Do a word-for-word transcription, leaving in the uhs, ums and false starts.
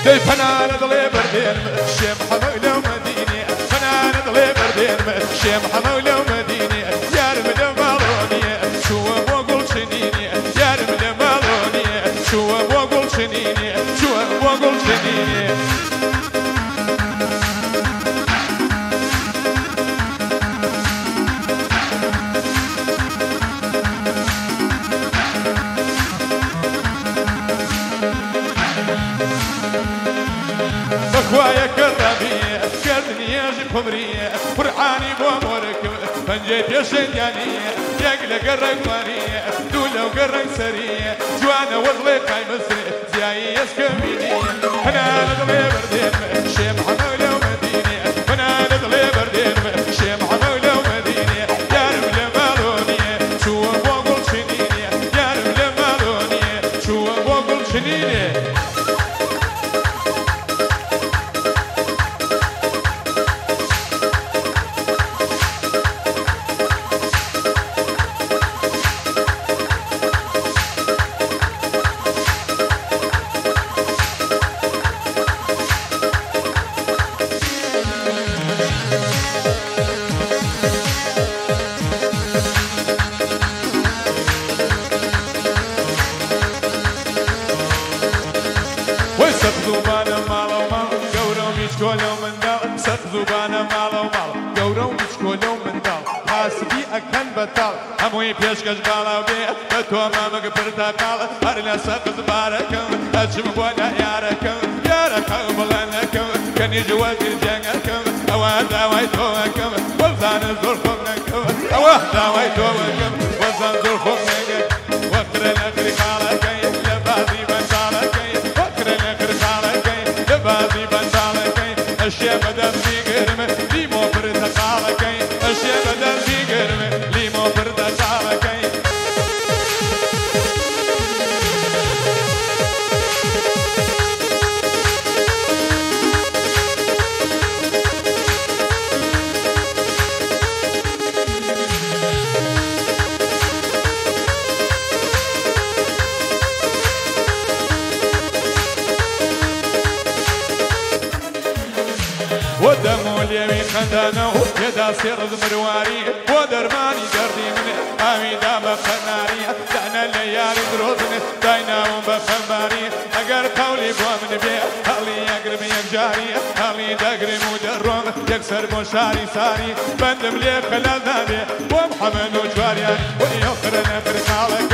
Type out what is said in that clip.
دي فنان ضلي بردين شيم حمولة ومدينة فنان ضلي بردين شيم حمولة ومدينة يا رب المالوني شو بقول شنيني يا رب المالوني شو بقول شنيني شو بقول شنيني بخوايا كرامية كردني يجي خمرية فرحاني بوامرك فنجيت يا شنيانية يقلق الرقمانية دولة وقرق سرية جوانا وضلي قاي مصري زياي يسكميني أنا نضلي بردين شيم حمولة ومدينة أنا نضلي بردين شيم حمولة ومدينة يا رب المالونية شو بقول شنيني يا رب المالونية شو بقول شنيني زوبانا مالا ومال قورو مشكولو من دال ست زوبانا مالا ومال قورو مشكولو من دال حاسبي أكن بطال هموي بيشكش بالا وبي بتو مامك برتقال هرلا سقز باركم أجم بونا ياركم ياركم بلنكم كان يجوز الجنكم أوادا ويتوكم وزان زرفنكم أوادا ويتوكم وزان زرفنكم وقر الأخر خالكي لبادي بنتالكي وقر الأخر خالكي لبادي بنتالكي أشياء بدل بيقرم ليمو برتقالكي أشياء بدل بيقرم ليمو برتقالكي ودمو اليمين خندانو يدا سير مرواري ودرماني دردي من آمي دام خناري دعنا الليالي دروزن داينا بخماري اگر قولي بوامن بي هالي يقرب يكجاري هالي دقري مدروم يكسر بوشاري ساري بندم لي خلال نادي ومحمد وجواريان ويخر نفر خالك